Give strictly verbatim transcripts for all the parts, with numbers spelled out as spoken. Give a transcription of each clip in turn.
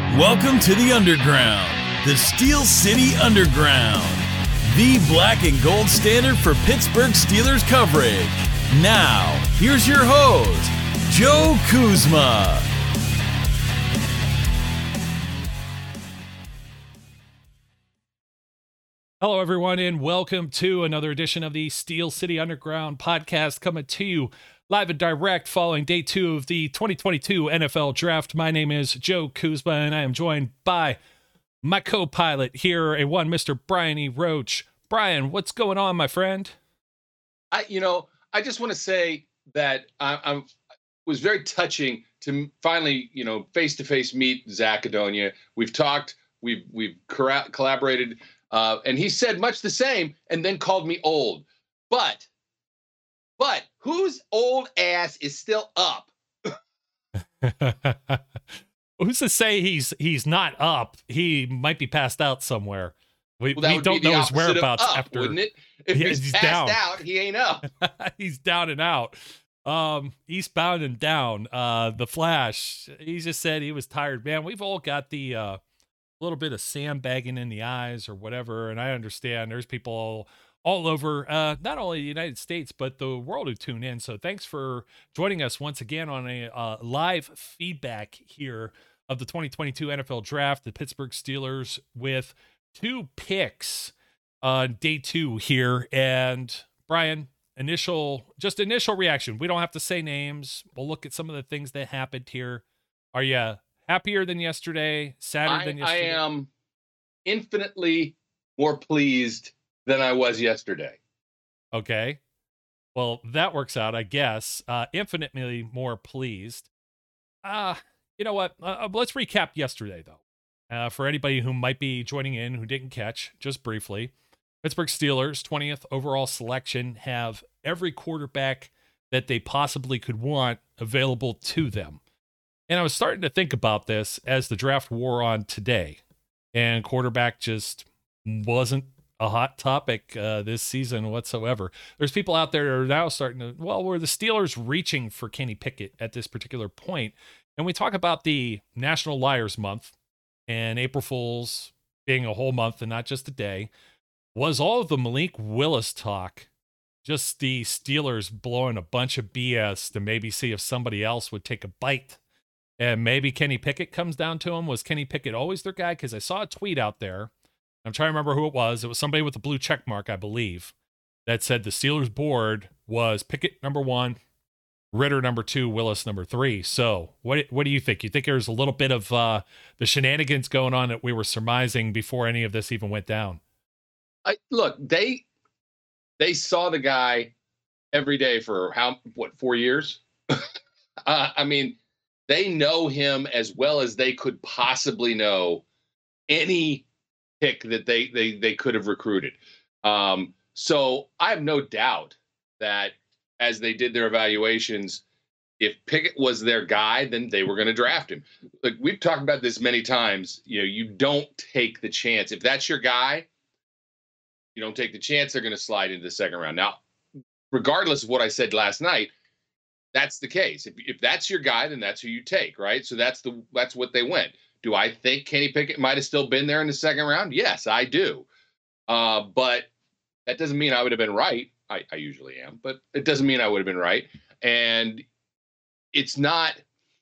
Welcome to the Underground, the Steel City Underground, the black and gold standard for Pittsburgh Steelers coverage. Now, here's your host, Joe Kuzma. Hello, everyone, and welcome to another edition of the Steel City Underground podcast, coming to you live and direct following day two of the twenty twenty-two N F L Draft. My name is Joe Kuzma, and I am joined by my co-pilot here, a one Mister Brian E. Roach. Brian, what's going on, my friend? I, you know, I just want to say that I, I was very touching to finally, you know, face-to-face meet Zach Adonia. We've talked, we've we've corra- collaborated. Uh, and he said much the same and then called me old. But, but whose old ass is still up? Who's to say he's he's not up? He might be passed out somewhere. We, Well, that we would don't be the know his opposite of whereabouts up, after. wouldn't it? If Yeah, he's, he's passed down. out, he ain't up. He's down and out. Um, eastbound and down. Uh, the Flash. He just said he was tired. Man, we've all got the uh, little bit of sandbagging in the eyes or whatever, and I understand there's people all, all over, uh, not only the United States but the world who tune in. So thanks for joining us once again on a uh, live feedback here of the twenty twenty-two N F L Draft. The Pittsburgh Steelers with two picks on day two here, and Brian. Initial, just initial reaction. We don't have to say names. We'll look at some of the things that happened here. Are you happier than yesterday? Sadder I, than I yesterday? am infinitely more pleased than I was yesterday. Okay. Well, that works out, I guess. Uh, infinitely more pleased. Uh, you know what? Uh, let's recap yesterday, though. Uh, for anybody who might be joining in who didn't catch, just briefly. Pittsburgh Steelers, twentieth overall selection, have every quarterback that they possibly could want available to them. And I was starting to think about this as the draft wore on today. And quarterback just wasn't a hot topic uh, this season whatsoever. There's people out there that are now starting to, well, were the Steelers reaching for Kenny Pickett at this particular point? And we talk about the National Liars Month and April Fool's being a whole month and not just a day. Was all of the Malik Willis talk just the Steelers blowing a bunch of B S to maybe see if somebody else would take a bite? And maybe Kenny Pickett comes down to him. Was Kenny Pickett always their guy? Because I saw a tweet out there. I'm trying to remember who it was. It was somebody with a blue check mark, I believe, that said the Steelers board was Pickett number one, Ritter number two, Willis number three. So what what do you think? You think there's a little bit of uh, the shenanigans going on that we were surmising before any of this even went down? I, look, they they saw the guy every day for how what four years? uh, I mean, they know him as well as they could possibly know any pick that they they they could have recruited. Um, so I have no doubt that as they did their evaluations, if Pickett was their guy, then they were going to draft him. Like we've talked about this many times. You know, you don't take the chance if that's your guy. You don't take the chance they're going to slide into the second round. Now, regardless of what I said last night, that's the case. If, if that's your guy, then that's who you take, right? So that's the that's what they went. Do I think Kenny Pickett might have still been there in the second round? Yes, I do. Uh, but that doesn't mean I would have been right. I, I usually am, but it doesn't mean I would have been right. And it's not,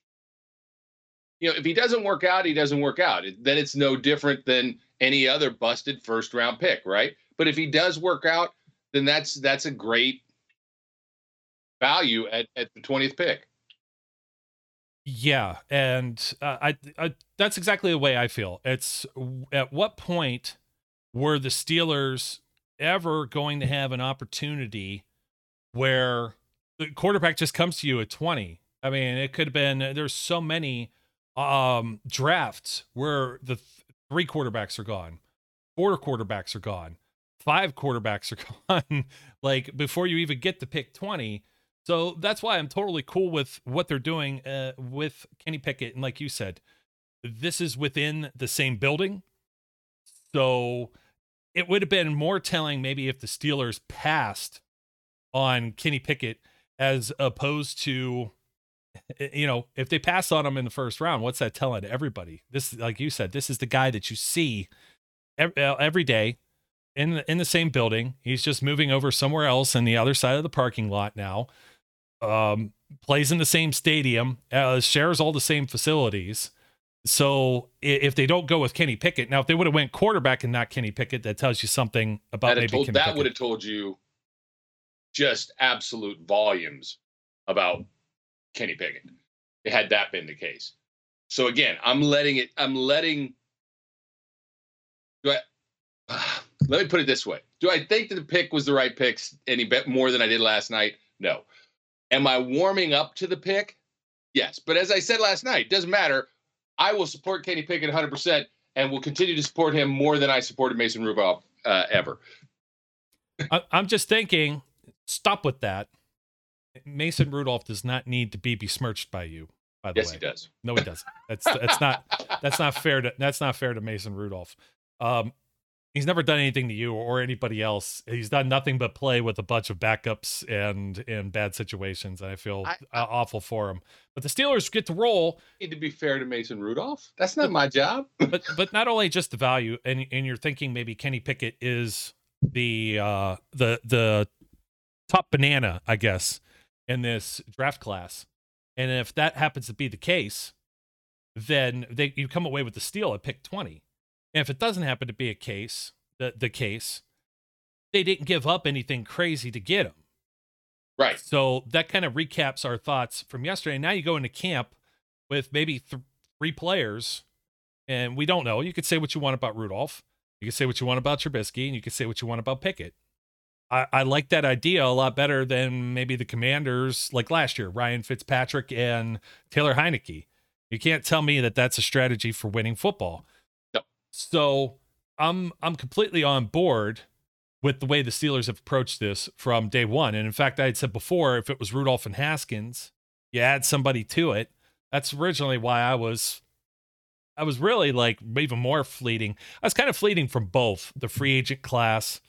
you know, if he doesn't work out, he doesn't work out. It, then it's no different than any other busted first round pick, right? But if he does work out, then that's that's a great value at, at the twentieth pick. Yeah, and uh, I, I that's exactly the way I feel. It's at what point were the Steelers ever going to have an opportunity where the quarterback just comes to you at twenty? I mean, it could have been, there's so many um, drafts where the th- three quarterbacks are gone, four quarterbacks are gone, five quarterbacks are gone, like before you even get to pick twenty. So that's why I'm totally cool with what they're doing uh, with Kenny Pickett. And like you said, this is within the same building. So it would have been more telling maybe if the Steelers passed on Kenny Pickett as opposed to you know, if they pass on him in the first round, what's that telling everybody? This, like you said, this is the guy that you see every, every day in the, in the same building. He's just moving over somewhere else in the other side of the parking lot now. Um, plays in the same stadium, uh, shares all the same facilities. So if they don't go with Kenny Pickett, now if they would have went quarterback and not Kenny Pickett, that tells you something about maybe told, Kenny that Pickett. would have told you just absolute volumes about Kenny Pickett. Had that been the case. So again, I'm letting it. I'm letting. Do I? Let me put it this way: do I think that the pick was the right pick any bit more than I did last night? No. Am I warming up to the pick? Yes. But as I said last night, it doesn't matter. I will support Kenny Pickett one hundred percent and will continue to support him more than I supported Mason Rudolph uh, ever. I, I'm just thinking, stop with that. Mason Rudolph does not need to be besmirched by you. By the yes, way, he does. No, he doesn't. That's that's not that's not fair to that's not fair to Mason Rudolph. Um, he's never done anything to you or anybody else. He's done nothing but play with a bunch of backups and in bad situations. And I feel I, I, awful for him. But the Steelers get to roll. Need to be fair to Mason Rudolph. That's not but, my job. but but not only just the value, and and you're thinking maybe Kenny Pickett is the uh, the the top banana, I guess, in this draft class. And if that happens to be the case, then they you come away with the steal at pick twenty. And if it doesn't happen to be a case, the, the case, they didn't give up anything crazy to get him. Right. So that kind of recaps our thoughts from yesterday. Now you go into camp with maybe th- three players, and we don't know. You could say what you want about Rudolph. You could say what you want about Trubisky, and you could say what you want about Pickett. I, I like that idea a lot better than maybe the Commanders like last year, Ryan Fitzpatrick and Taylor Heineke. You can't tell me that that's a strategy for winning football. No. So I'm I'm completely on board with the way the Steelers have approached this from day one. And in fact, I had said before, if it was Rudolph and Haskins, you add somebody to it. That's originally why I was I was really like even more fleeting. I was kind of fleeting from both the free agent class.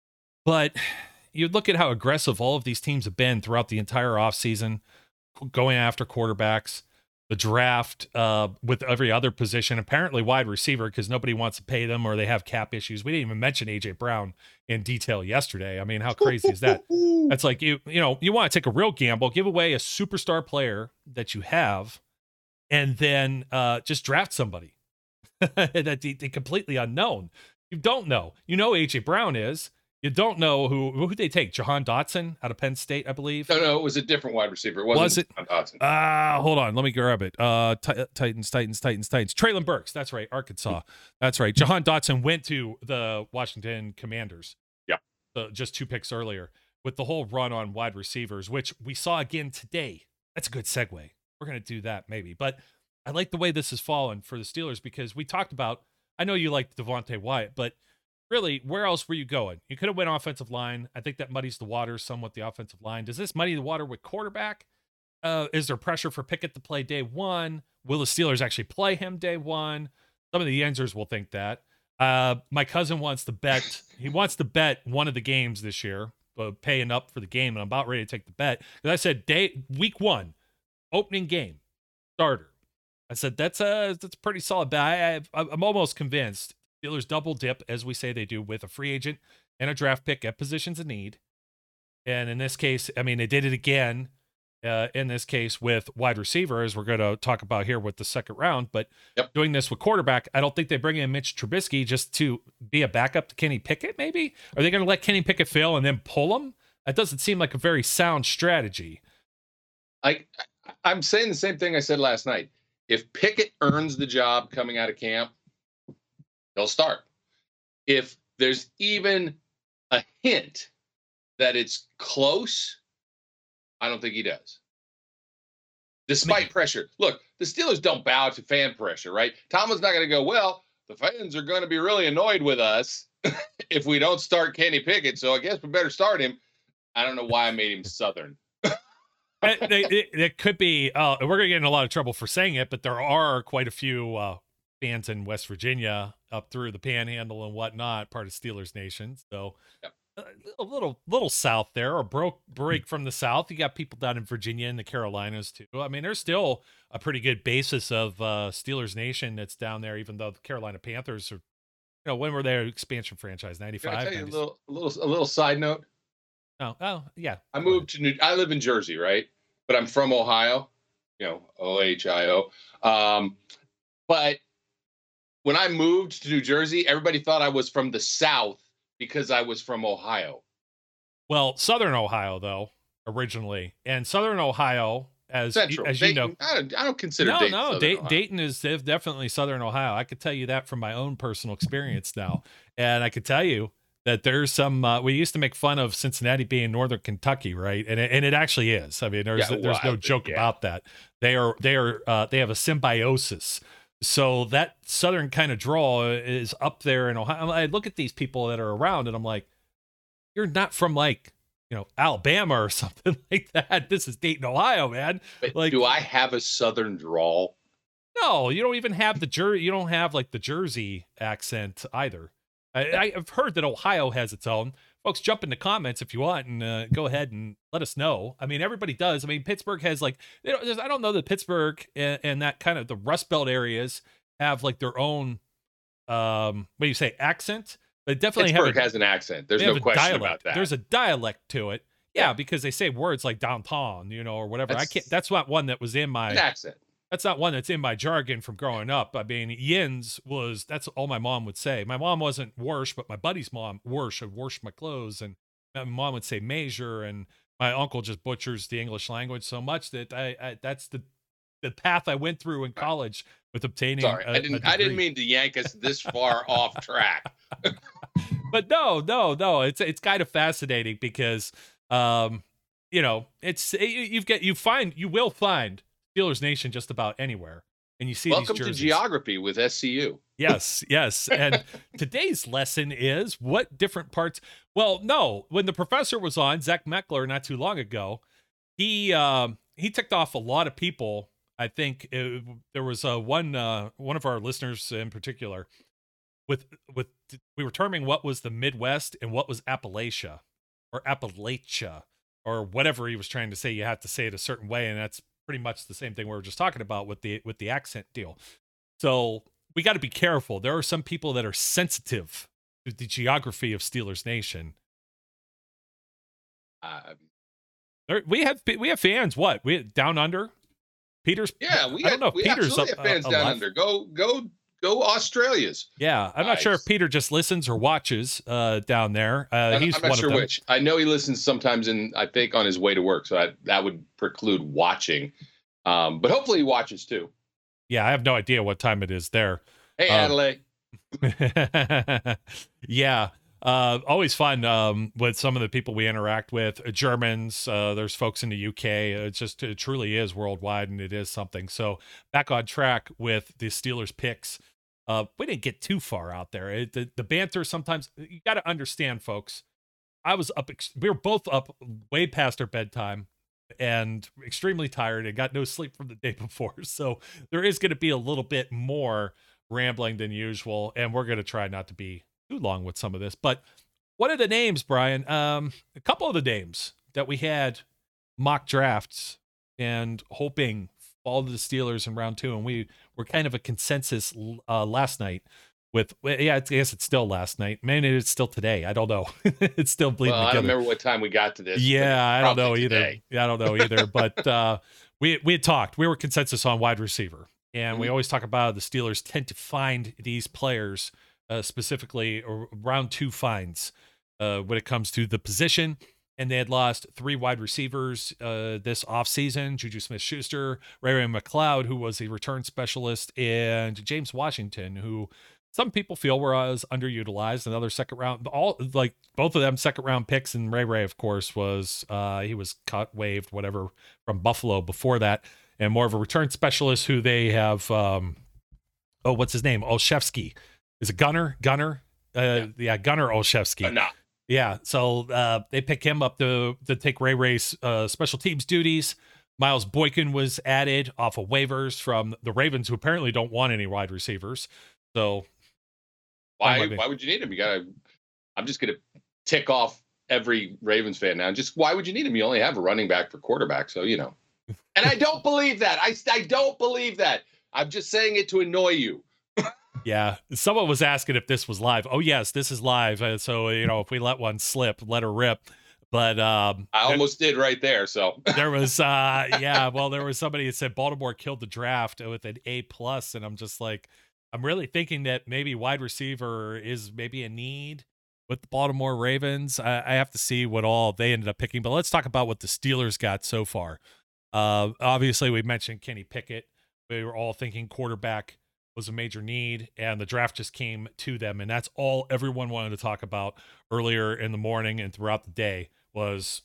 But you look at how aggressive all of these teams have been throughout the entire offseason, going after quarterbacks, the draft uh, with every other position, apparently wide receiver because nobody wants to pay them or they have cap issues. We didn't even mention A J Brown in detail yesterday. I mean, how crazy is that? That's like, you you know, you want to take a real gamble, give away a superstar player that you have, and then uh, just draft somebody that's completely unknown. You don't know. You know A J Brown is. You don't know who who did they take? Jahan Dotson out of Penn State, I believe. No, no, it was a different wide receiver. It wasn't was it? Jahan Dotson. Ah, uh, hold on, let me grab it. Uh, t- Titans, Titans, Titans, Titans. Traylon Burks. That's right, Arkansas. That's right. Jahan Dotson went to the Washington Commanders. Yeah, uh, just two picks earlier with the whole run on wide receivers, which we saw again today. That's a good segue. We're gonna do that maybe, but I like the way this has fallen for the Steelers because we talked about. I know you liked Devontae Wyatt, but really, where else were you going? You could have went offensive line. I think that muddies the water somewhat, the offensive line. Does this muddy the water with quarterback? Uh, is there pressure for Pickett to play day one? Will the Steelers actually play him day one? Some of the Yenzers will think that. Uh, my cousin wants to bet. He wants to bet one of the games this year, uh, paying up for the game, and I'm about ready to take the bet. Because I said, day week one, opening game, starter. I said, that's a, that's a pretty solid bet. I, I, I'm almost convinced. Steelers double dip, as we say they do, with a free agent and a draft pick at positions of need. And in this case, I mean, they did it again uh, in this case with wide receiver, as we're going to talk about here with the second round. But yep. Doing this with quarterback, I don't think they bring in Mitch Trubisky just to be a backup to Kenny Pickett, maybe? Are they going to let Kenny Pickett fail and then pull him? That doesn't seem like a very sound strategy. I, I'm saying the same thing I said last night. If Pickett earns the job coming out of camp, he'll start. If there's even a hint that it's close, I don't think he does. Despite Maybe. pressure. Look, the Steelers don't bow to fan pressure, right? Tomlin's not going to go, well, the fans are going to be really annoyed with us if we don't start Kenny Pickett, so I guess we better start him. I don't know why I made him Southern. it, it, it could be, uh, we're going to get in a lot of trouble for saying it, but there are quite a few uh, fans in West Virginia up through the Panhandle and whatnot, part of Steelers Nation. So yep. a little little south there, or broke break from the south. You got people down in Virginia and the Carolinas too. I mean, there's still a pretty good basis of uh, Steelers Nation that's down there, even though the Carolina Panthers are, you know, when were they an expansion franchise? Can I ninety-five. tell you a little, a little, a little side note? Oh, oh, yeah. I moved to New. I live in Jersey, right? But I'm from Ohio. You know, O H I O. Um, but when I moved to New Jersey, everybody thought I was from the South because I was from Ohio. Well, Southern Ohio, though, originally, and Southern Ohio, as Central. as Dayton, you know, I don't, I don't consider no, Dayton no, Southern Day- Ohio. Dayton is definitely Southern Ohio. I could tell you that from my own personal experience now, and I could tell you that there's some. Uh, we used to make fun of Cincinnati being Northern Kentucky, right? And it, and it actually is. I mean, there's Yeah, there's well, no joke yeah. about that. They are they are uh, they have a symbiosis. So that Southern kind of drawl is up there in Ohio. I look at these people that are around, and I'm like, you're not from like, you know, Alabama or something like that. This is Dayton, Ohio, man. But Like, do I have a Southern drawl? no, you don't even have the Jer. You don't have like the Jersey accent either. I, I've heard that Ohio has its own. Folks, jump in the comments if you want, and uh, go ahead and let us know. I mean, everybody does. I mean, Pittsburgh has like, you know, there's- I don't know that Pittsburgh and, and that kind of the Rust Belt areas have like their own, um, what do you say, accent? They definitely Pittsburgh have a, has an accent. There's they no have a question dialect. about that. There's a dialect to it. Yeah, because they say words like downtown, you know, or whatever. I That's- can't. That's not one that was in my. an accent. That's not one that's in my jargon from growing up. I mean, yins was, that's all my mom would say. My mom wasn't Warsh, but my buddy's mom, Warsh, would wash my clothes. And my mom would say measure. And my uncle just butchers the English language so much that I, I that's the, the path I went through in college with obtaining. Sorry, a- I didn't. a I didn't degree. mean to yank us this far off track. But no, no, no. It's, it's kind of fascinating because, um, you know, it's, you, you've got, you find, you will find Steelers Nation just about anywhere, and you see Welcome these to jerseys. geography with S C U. Yes, yes. And today's lesson is what different parts. Well, no, when the professor was on, Zach Meckler, not too long ago, he um, he ticked off a lot of people. I think it, there was uh, one uh, one of our listeners in particular with with we were terming what was the Midwest and what was Appalachia or Appalachia or whatever he was trying to say. You have to say it a certain way, and that's pretty much the same thing we were just talking about with the with the accent deal. So we got to be careful. There are some people that are sensitive to the geography of Steelers Nation. Uh, There, we have we have fans. What we down under? Peter's. yeah, we I don't know if we Peter's absolutely up- have fans uh, down alive. under. Go, go, go, Australias. Yeah, I'm not sure if Nice. Peter just listens or watches uh, down there. Uh, I'm, he's I'm one not sure of them. which. I know he listens sometimes, in I think on his way to work, so I, that would preclude watching. Um, but hopefully he watches too. Yeah, I have no idea what time it is there. Hey, Um, Adelaide. Yeah. Uh, always fun um, with some of the people we interact with. Uh, Germans, uh, there's folks in the U K. It's just, it truly is worldwide, and it is something. So back on track with the Steelers picks. Uh, we didn't get too far out there. It, the, the banter sometimes, you got to understand, folks. I was up, ex- we were both up way past our bedtime and extremely tired and got no sleep from the day before. So there is going to be a little bit more rambling than usual, and we're going to try not to be too long with some of this. But what are the names, Brian? Um, a couple of the names that we had mock drafts and hoping fall to the Steelers in round two, and we were kind of a consensus uh, last night with, well, yeah, I guess it's still last night. Maybe it's still today. I don't know. It's still bleeding Well, I together. don't remember what time we got to this. Yeah, I don't know probably either. today. Yeah, I don't know either. But uh, we we had talked. We were consensus on wide receiver, and we Mhm. always talk about the Steelers tend to find these players uh, specifically or round two finds uh, when it comes to the position. And they had lost three wide receivers uh, this offseason, Juju Smith-Schuster, Ray Ray McLeod, who was a return specialist, and James Washington, who some people feel was underutilized. Another second round, all like both of them second round picks. And Ray Ray, of course, was uh, he was cut, waived, whatever, from Buffalo before that, and more of a return specialist who they have. Um, oh, what's his name? Olszewski is a gunner. Gunner, uh, yeah. yeah, Gunner Olszewski. Uh, no. Yeah, so uh, they pick him up to to take Ray Ray's uh, special teams duties. Miles Boykin was added off of waivers from the Ravens, who apparently don't want any wide receivers. So Why? Fine by me. Why would you need him? You gotta. I'm just gonna tick off every Ravens fan now. Just why would you need him? You only have a running back for quarterback, so you know. And I don't believe that. I I don't believe that. I'm just saying it to annoy you. Yeah, someone was asking if this was live. Oh yes, this is live. Uh, so you know, if we let one slip, let her rip. But um, I almost there, did right there. So there was, uh, yeah. Well, there was somebody that said Baltimore killed the draft with an A plus, and I'm just like, I'm really thinking that maybe wide receiver is maybe a need with the Baltimore Ravens. I, I have to see what all they ended up picking. But let's talk about what the Steelers got so far. Uh, obviously, we mentioned Kenny Pickett. We were all thinking quarterback was a major need, and the draft just came to them, and that's all everyone wanted to talk about earlier in the morning and throughout the day was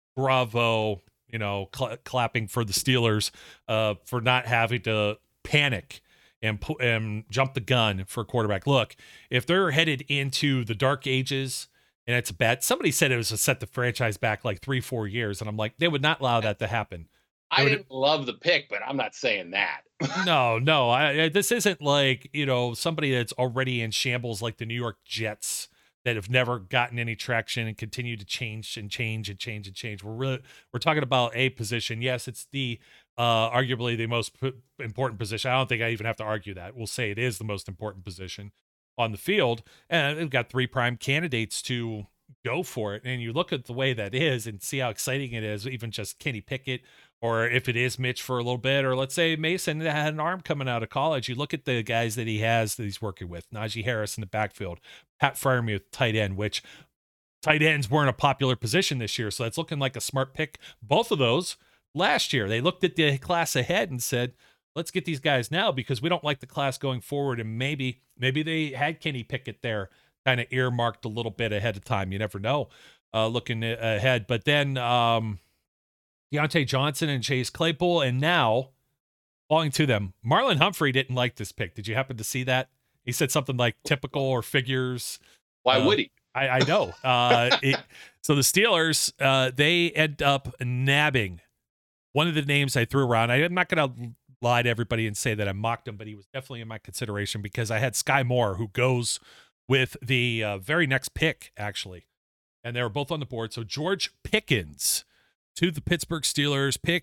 bravo, you know, cl- clapping for the Steelers uh, for not having to panic and pu- and jump the gun for a quarterback. Look, if they're headed into the dark ages and it's a bet, somebody said it was to set the franchise back like three, four years, and I'm like, they would not allow that to happen. I didn't love the pick, but I'm not saying that. no, no. I, I, this isn't like, you know, somebody that's already in shambles like the New York Jets that have never gotten any traction and continue to change and change and change and change. We're really, we're talking about a position. Yes, it's the uh, arguably the most p- important position. I don't think I even have to argue that. We'll say it is the most important position on the field. And we've got three prime candidates to go for it. And you look at the way that is and see how exciting it is, even just Kenny Pickett, or if it is Mitch for a little bit, or let's say Mason had an arm coming out of college. You look at the guys that he has that he's working with, Najee Harris in the backfield, Pat Freiermuth, tight end, which tight ends weren't a popular position this year. So that's looking like a smart pick. Both of those last year, they looked at the class ahead and said, let's get these guys now because we don't like the class going forward. And maybe, maybe they had Kenny Pickett there kind of earmarked a little bit ahead of time. You never know, uh, looking ahead. But then, um, Deontay Johnson and Chase Claypool, and now, falling to them, Marlon Humphrey didn't like this pick. Did you happen to see that? He said something like typical or figures. Why uh, would he? I, I know. Uh, it, so the Steelers, uh, they end up nabbing one of the names I threw around. I, I'm not going to lie to everybody and say that I mocked him, but he was definitely in my consideration because I had Sky Moore, who goes with the uh, very next pick, actually. And they were both on the board. So George Pickens to the Pittsburgh Steelers, pick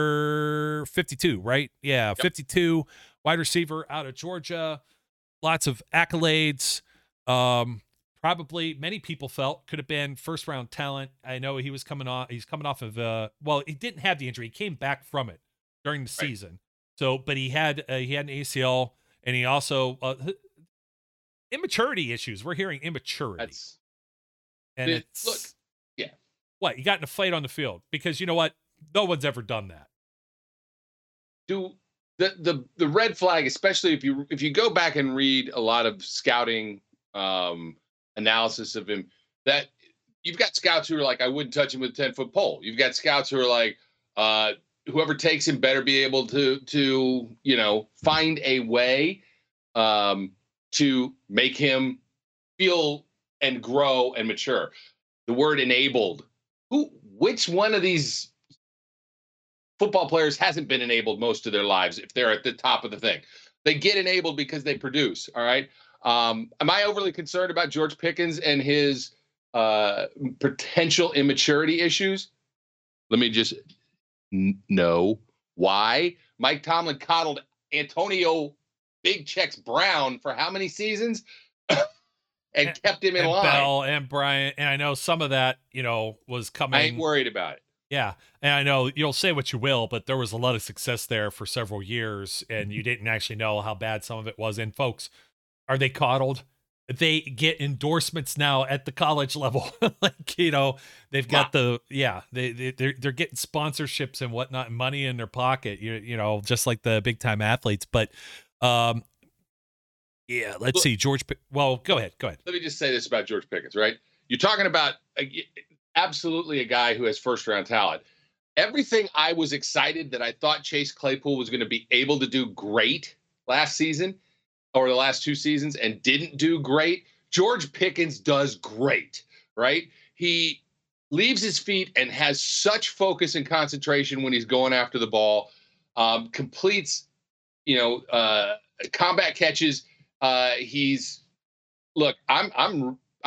number fifty-two, right? Yeah, yep. fifty-two, wide receiver out of Georgia. Lots of accolades. Um, probably many people felt could have been first round talent. I know he was coming off. He's coming off of. Uh, well, he didn't have the injury. He came back from it during the right. season. So, but he had uh, he had an A C L, and he also uh, immaturity issues. We're hearing immaturity, That's, and it, it's look. What, you got in a fight on the field? Because you know what? No one's ever done that. Do the the the red flag, especially if you if you go back and read a lot of scouting um, analysis of him, that you've got scouts who are like, I wouldn't touch him with a ten-foot pole. You've got scouts who are like, uh, whoever takes him better be able to to you know find a way um, to make him feel and grow and mature. The word enabled. Who, which one of these football players hasn't been enabled most of their lives if they're at the top of the thing? They get enabled because they produce, all right? Um, am I overly concerned about George Pickens and his uh, potential immaturity issues? Let me just, n- no. Why? Mike Tomlin coddled Antonio Big Checks Brown for how many seasons? And, and kept him in and line. Bell and Bryant, and I know some of that, you know, was coming. I ain't worried about it. Yeah, and I know you'll say what you will, but there was a lot of success there for several years, and you didn't actually know how bad some of it was. And folks, are they coddled? They get endorsements now at the college level, like you know, they've got yeah. the yeah, they they they're, they're getting sponsorships and whatnot, money in their pocket. You you know, just like the big time athletes, but. um Yeah, let's Look, see. George, well, go ahead. Go ahead. Let me just say this about George Pickens, right? You're talking about a, absolutely a guy who has first-round talent. Everything I was excited that I thought Chase Claypool was going to be able to do great last season or the last two seasons and didn't do great, George Pickens does great, right? He leaves his feet and has such focus and concentration when he's going after the ball, um, completes, you know, uh, combat catches. Uh, he's look, I'm I'm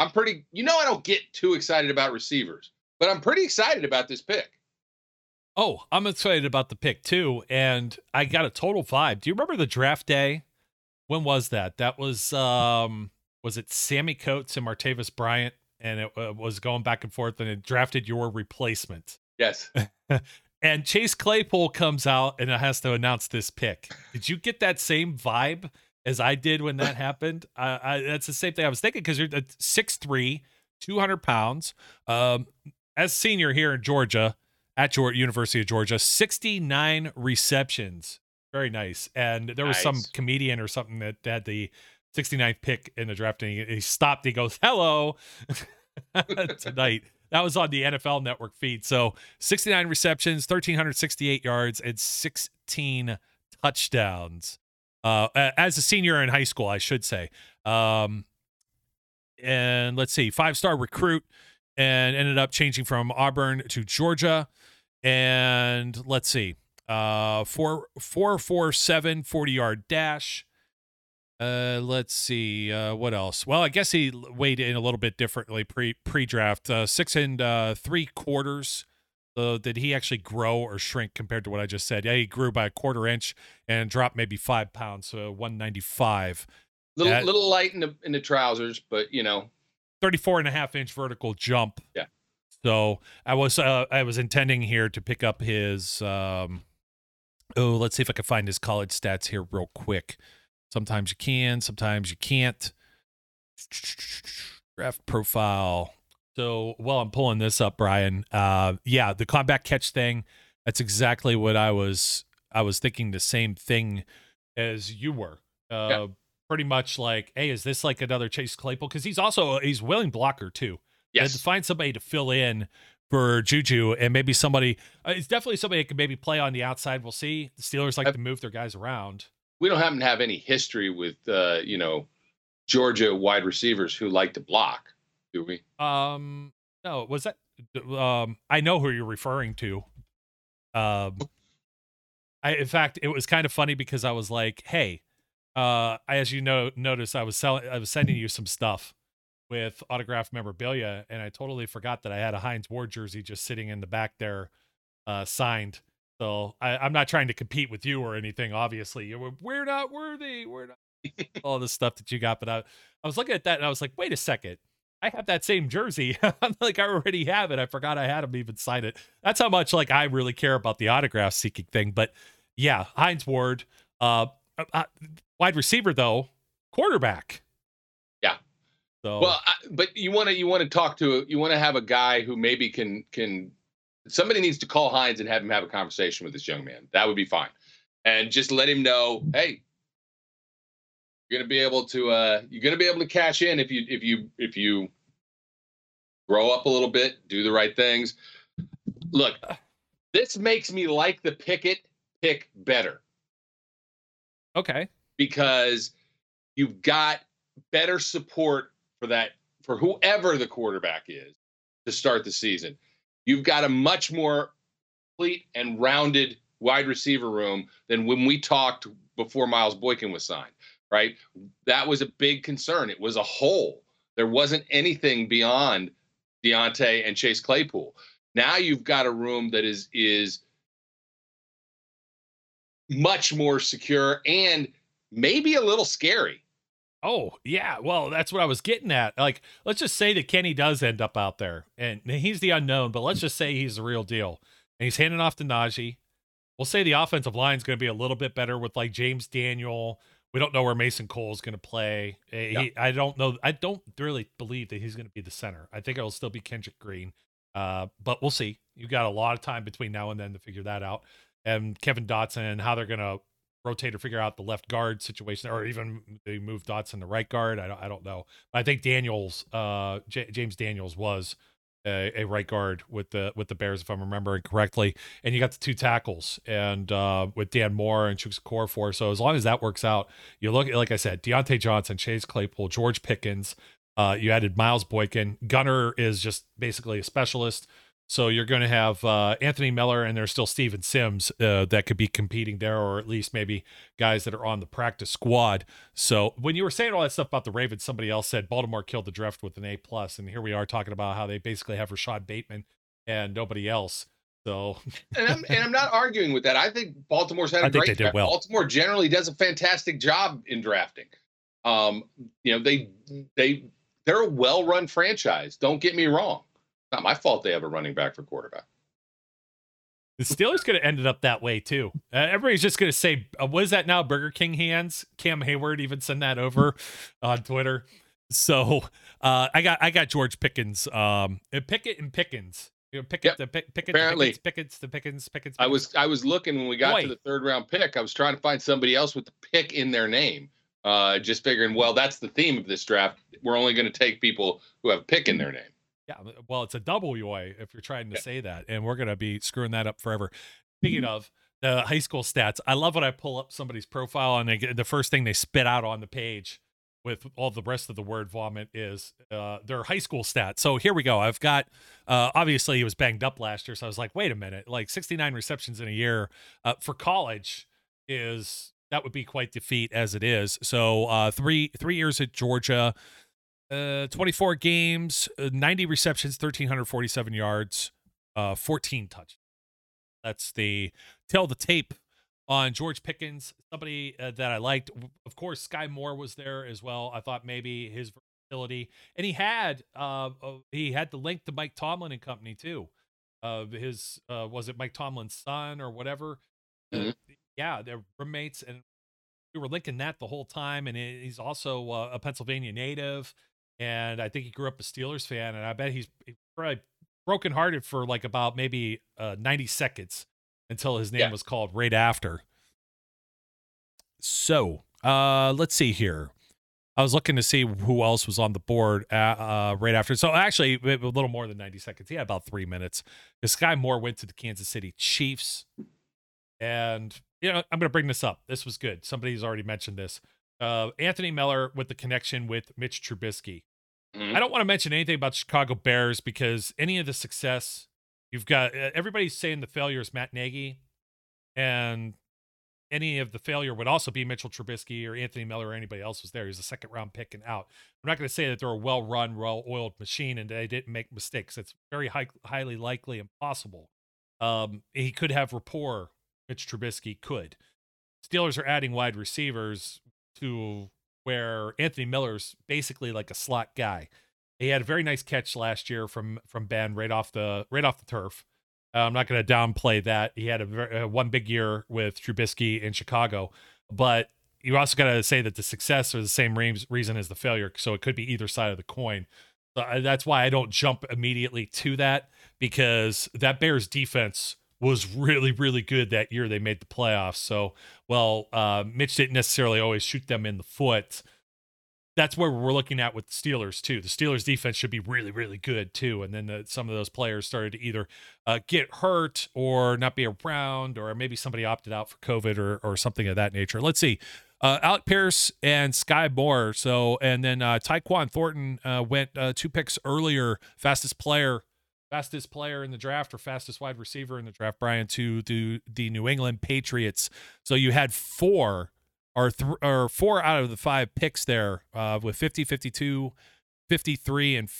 I'm pretty, you know, I don't get too excited about receivers, but I'm pretty excited about this pick. Oh, I'm excited about the pick too. And I got a total vibe. Do you remember the draft day? When was that? That was, um, was it Sammy Coates and Martavis Bryant? And it uh, was going back and forth and it drafted your replacement. Yes. And Chase Claypool comes out and it has to announce this pick. Did you get that same vibe as I did when that happened? I, I, that's the same thing I was thinking, because you're six three, two hundred pounds. Um, as senior here in Georgia, at Georgia, University of Georgia, sixty-nine receptions. Very nice. And there was nice. Some comedian or something that had the sixty-ninth pick in the draft, and he, he stopped. He goes, "Hello," tonight. That was on the N F L Network feed. So sixty-nine receptions, one thousand three hundred sixty-eight yards, and sixteen touchdowns. Uh, as a senior in high school, I should say. Um, and let's see, five-star recruit, and ended up changing from Auburn to Georgia. And let's see, uh, four, four, four, seven, forty-yard dash. Uh, let's see, uh, what else? Well, I guess he weighed in a little bit differently pre pre-draft. Uh, six and uh, three quarters. So did he actually grow or shrink compared to what I just said? Yeah, he grew by a quarter inch and dropped maybe five pounds, so one ninety-five. Little At, little light in the in the trousers, but you know, thirty-four and a half inch vertical jump. Yeah. So I was uh, I was intending here to pick up his. Um, oh, let's see if I can find his college stats here real quick. Sometimes you can, sometimes you can't. Draft profile. So while I'm pulling this up, Brian, uh, yeah, the combat catch thing, that's exactly what I was I was thinking, the same thing as you were. Uh, yeah. Pretty much like, hey, is this like another Chase Claypool? Because he's also, he's willing blocker too. Yes. And to find somebody to fill in for Juju, and maybe somebody, uh, it's definitely somebody that can maybe play on the outside. We'll see. The Steelers like I've, to move their guys around. We don't happen to have any history with, uh, you know, Georgia wide receivers who like to block. Do we? Um, no, was that, um, I know who you're referring to. Um, I, in fact, it was kind of funny because I was like, hey, uh, as you know, notice I was selling, I was sending you some stuff with autographed memorabilia, and I totally forgot that I had a Hines Ward jersey just sitting in the back there, uh, signed. So I, I'm not trying to compete with you or anything. Obviously, we're, we're not worthy. We're not all the stuff that you got, but I, I was looking at that and I was like, wait a second. I have that same jersey. I'm like, I already have it. I forgot I had him even sign it. That's how much like I really care about the autograph seeking thing. But yeah, Hines Ward, uh, uh, wide receiver though, quarterback. Yeah. So well, I, but you want to you want to talk to you want to have a guy who maybe can can somebody needs to call Hines and have him have a conversation with this young man. That would be fine, and just let him know, hey, you're gonna be able to uh, you're gonna be able to cash in if you if you if you grow up a little bit, do the right things. Look, this makes me like the Pickett pick better. Okay, because you've got better support for that for whoever the quarterback is to start the season. You've got a much more complete and rounded wide receiver room than when we talked before Miles Boykin was signed. Right. That was a big concern. It was a hole. There wasn't anything beyond Deontay and Chase Claypool. Now you've got a room that is, is much more secure and maybe a little scary. Oh, yeah. Well, that's what I was getting at. Like, let's just say that Kenny does end up out there and he's the unknown, but let's just say he's the real deal. And he's handing off to Najee. We'll say the offensive line is going to be a little bit better with like James Daniel. We don't know where Mason Cole is going to play. He, yeah. I don't know. I don't really believe that he's going to be the center. I think it'll still be Kendrick Green. Uh, but we'll see. You've got a lot of time between now and then to figure that out. And Kevin Dotson, how they're going to rotate or figure out the left guard situation, or even they move Dotson to right guard. I don't, I don't know. But I think Daniels, uh, J- James Daniels was a, a right guard with the with the Bears, if I'm remembering correctly. And you got the two tackles, and uh, with Dan Moore and Chuks Okorafor. So as long as that works out, you look at, like I said, Deontay Johnson, Chase Claypool, George Pickens. Uh, you added Miles Boykin. Gunner is just basically a specialist. So you're going to have uh, Anthony Miller, and there's still Steven Sims uh, that could be competing there, or at least maybe guys that are on the practice squad. So when you were saying all that stuff about the Ravens, somebody else said Baltimore killed the draft with an A plus, and here we are talking about how they basically have Rashad Bateman and nobody else. So, and I'm and I'm not arguing with that. I think Baltimore's had a I think great they did draft. well. Baltimore generally does a fantastic job in drafting. Um, you know, they they they're a well-run franchise. Don't get me wrong. Not my fault they have a running back for quarterback. The Steelers could have ended up that way too. Uh, everybody's just going to say, uh, "What is that now?" Burger King hands. Cam Hayward even sent that over on Twitter. So uh, I got I got George Pickens, um, Pickett and Pickens. You know, Pickett, Yep. the Pick, Pickett, Apparently, the Pickens, the Pickens, Pickens. I was I was looking when we got Boy. to the third round pick. I was trying to find somebody else with the pick in their name. Uh, just figuring, well, that's the theme of this draft. We're only going to take people who have pick in their name. Yeah, well, it's a W A if you're trying to say that, and we're going to be screwing that up forever. Speaking of the high school stats, I love when I pull up somebody's profile and they get, the first thing they spit out on the page with all the rest of the word vomit is uh, their high school stats. So here we go. I've got, uh, obviously he was banged up last year, so I was like, wait a minute, like sixty-nine receptions in a year uh, for college is, that would be quite the feat as it is. So uh, three three years at Georgia, Uh, twenty-four games, uh, ninety receptions, one thousand three hundred forty-seven yards, uh, fourteen touchdowns. That's the tell the tape on George Pickens, somebody uh, that I liked. Of course, Sky Moore was there as well. I thought maybe his versatility, and he had uh, uh, he had the link to Mike Tomlin and company too. Uh, his uh, was it Mike Tomlin's son or whatever? Mm-hmm. Uh, yeah, they're roommates, and we were linking that the whole time. And he's also uh, a Pennsylvania native. And I think he grew up a Steelers fan, and I bet he's probably brokenhearted for like about maybe uh, ninety seconds until his name Yeah. was called right after. So uh, let's see here. I was looking to see who else was on the board uh, uh, right after. So actually, a little more than ninety seconds. He had about three minutes. This guy Moore went to the Kansas City Chiefs. And, you know, I'm going to bring this up. This was good. Somebody's already mentioned this. Uh, Anthony Miller with the connection with Mitch Trubisky. Mm-hmm. I don't want to mention anything about the Chicago Bears because any of the success, you've got uh, everybody's saying the failure is Matt Nagy, and any of the failure would also be Mitchell Trubisky or Anthony Miller or anybody else was there. He's a second round pick and out. I'm not going to say that they're a well run, well oiled machine and they didn't make mistakes. It's very high, highly likely impossible. Um, he could have rapport. Mitch Trubisky could. Steelers are adding wide receivers to where Anthony Miller's basically like a slot guy. He had a very nice catch last year from from Ben right off the right off the turf. Uh, I'm not going to downplay that. He had a very, uh, one big year with Trubisky in Chicago, but you also got to say that the success are the same re- reason as the failure, so it could be either side of the coin. So I, that's why I don't jump immediately to that, because that Bears defense was really, really good that year. They made the playoffs. So, well, uh, Mitch didn't necessarily always shoot them in the foot. That's where we're looking at with the Steelers, too. The Steelers defense should be really, really good, too. And then the, some of those players started to either uh, get hurt or not be around, or maybe somebody opted out for COVID or, or something of that nature. Let's see. Uh, Alec Pierce and Sky Moore. So, and then uh, Tyquan Thornton uh, went uh, two picks earlier, fastest player. Fastest player in the draft or fastest wide receiver in the draft, Brian, to the, the New England Patriots. So you had four or, th- or four out of the five picks there uh, with fifty, fifty-two, fifty-three, and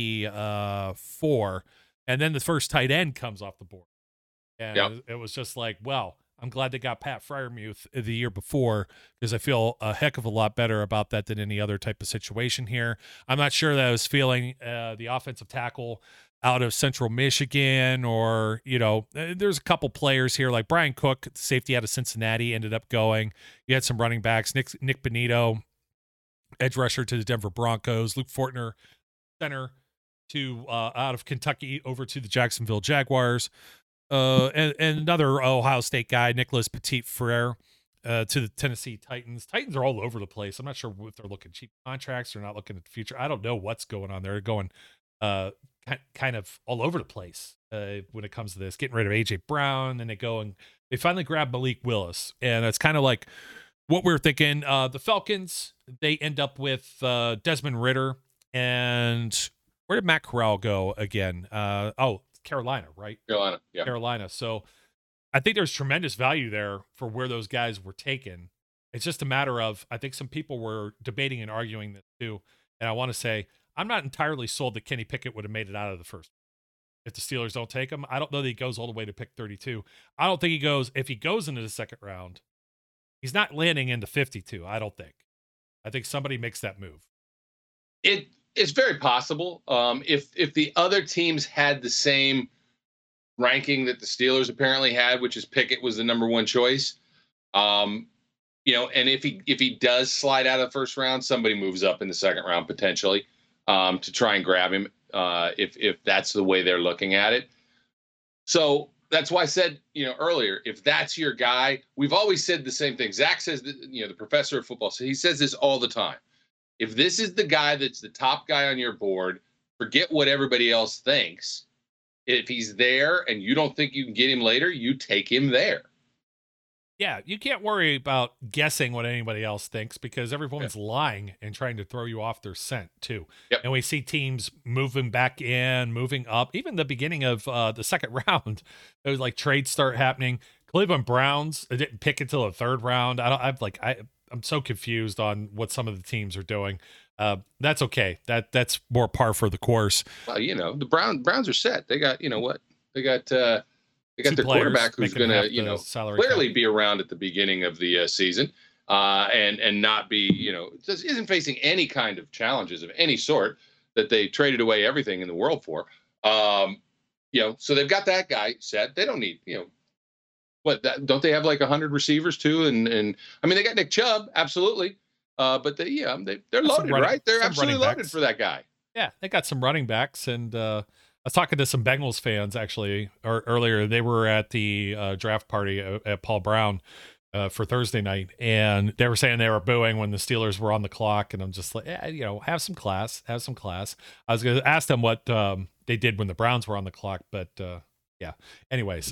fifty-four. And then the first tight end comes off the board. And yep. it was just like, well, I'm glad they got Pat Freiermuth the year before, because I feel a heck of a lot better about that than any other type of situation here. I'm not sure that I was feeling uh, the offensive tackle out of Central Michigan, or, you know, there's a couple players here like Brian Cook, safety out of Cincinnati, ended up going. You had some running backs, Nick, Nick Benito, edge rusher to the Denver Broncos, Luke Fortner, center to uh, out of Kentucky over to the Jacksonville Jaguars, uh, and, and another Ohio State guy, Nicholas Petit-Frere, uh, to the Tennessee Titans. Titans are all over the place. I'm not sure if they're looking cheap contracts or not looking at the future. I don't know what's going on there. They're going uh, kind of all over the place uh, when it comes to this, getting rid of A J Brown. Then they go and they finally grab Malik Willis. And it's kind of like what we were thinking. Uh, the Falcons, they end up with uh, Desmond Ridder. And where did Matt Corral go again? Uh, oh, Carolina, right? Carolina, yeah. Carolina. So I think there's tremendous value there for where those guys were taken. It's just a matter of, I think some people were debating and arguing this too. And I want to say, I'm not entirely sold that Kenny Pickett would have made it out of the first. If the Steelers don't take him, I don't know that he goes all the way to pick thirty-two. I don't think he goes, if he goes into the second round, he's not landing into fifty-two. I don't think. I think somebody makes that move. It is very possible. Um, if, if the other teams had the same ranking that the Steelers apparently had, which is Pickett was the number one choice. Um, you know, and if he if he does slide out of the first round, somebody moves up in the second round potentially um, to try and grab him uh, if if that's the way they're looking at it. So that's why I said, you know, earlier, if that's your guy, we've always said the same thing. Zach says that, you know, the professor of football, so he says this all the time. If this is the guy that's the top guy on your board, forget what everybody else thinks. If he's there and you don't think you can get him later, you take him there. Yeah, you can't worry about guessing what anybody else thinks because everyone's yeah. lying and trying to throw you off their scent too. Yep. And we see teams moving back in, moving up. Even the beginning of uh, the second round, it was like trades start happening. Cleveland Browns didn't pick until the third round. I don't. I'm like I. I'm so confused on what some of the teams are doing. Uh, that's okay. That that's more par for the course. Well, you know, the Brown Browns are set. They got, you know what? They got uh, they got Two their quarterback who's going to, you know, clearly cap. be around at the beginning of the uh, season uh, and and not be, you know, just isn't facing any kind of challenges of any sort that they traded away everything in the world for. Um, you know, so they've got that guy set. They don't need, you know, what that, don't they have like a hundred receivers too? And and I mean, they got Nick Chubb, absolutely. Uh, but they, yeah, they, they're loaded, running, right? They're absolutely loaded for that guy. Yeah, they got some running backs. And uh, I was talking to some Bengals fans, actually, or, earlier. They were at the uh, draft party at, at Paul Brown uh, for Thursday night. And they were saying they were booing when the Steelers were on the clock. And I'm just like, yeah, you know, have some class, have some class. I was going to ask them what um, they did when the Browns were on the clock. But, uh, yeah, anyways.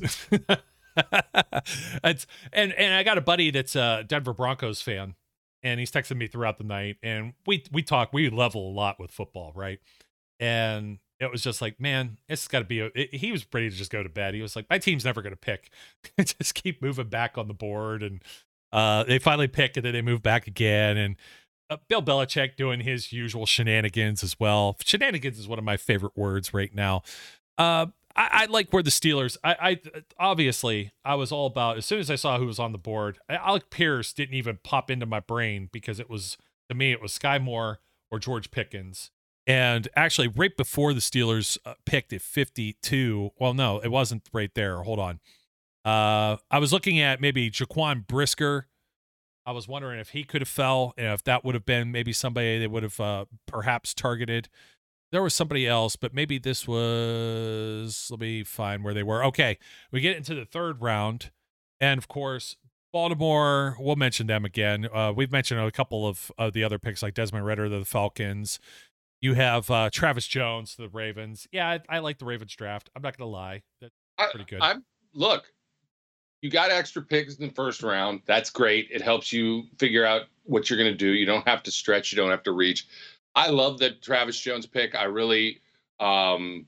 it's, and, and I got a buddy that's a Denver Broncos fan. And he's texted me throughout the night, and we we talk, we level a lot with football, right? And it was just like, man, it's got to be. A, it, he was ready to just go to bed. He was like, my team's never going to pick. Just keep moving back on the board, and uh, they finally pick, and then they move back again. And uh, Bill Belichick doing his usual shenanigans as well. Shenanigans is one of my favorite words right now. Uh, I, I like where the Steelers, I, I obviously, I was all about, as soon as I saw who was on the board, Alec Pierce didn't even pop into my brain because it was, to me, it was Sky Moore or George Pickens. And actually, right before the Steelers uh, picked at fifty-two, well, no, it wasn't right there. Hold on. Uh, I was looking at maybe Jaquan Brisker. I was wondering if he could have fell, and if that would have been maybe somebody they would have uh, perhaps targeted. There was somebody else, but maybe this was, let me find where they were. Okay, we get into the third round, and of course, Baltimore, we'll mention them again. Uh, we've mentioned a couple of, of the other picks, like Desmond Ridder, the Falcons. You have uh, Travis Jones, the Ravens. Yeah, I, I like the Ravens draft. I'm not going to lie. That's pretty good. I, I'm, look, you got extra picks in the first round. That's great. It helps you figure out what you're going to do. You don't have to stretch. You don't have to reach. I love the Travis Jones pick. I really, um,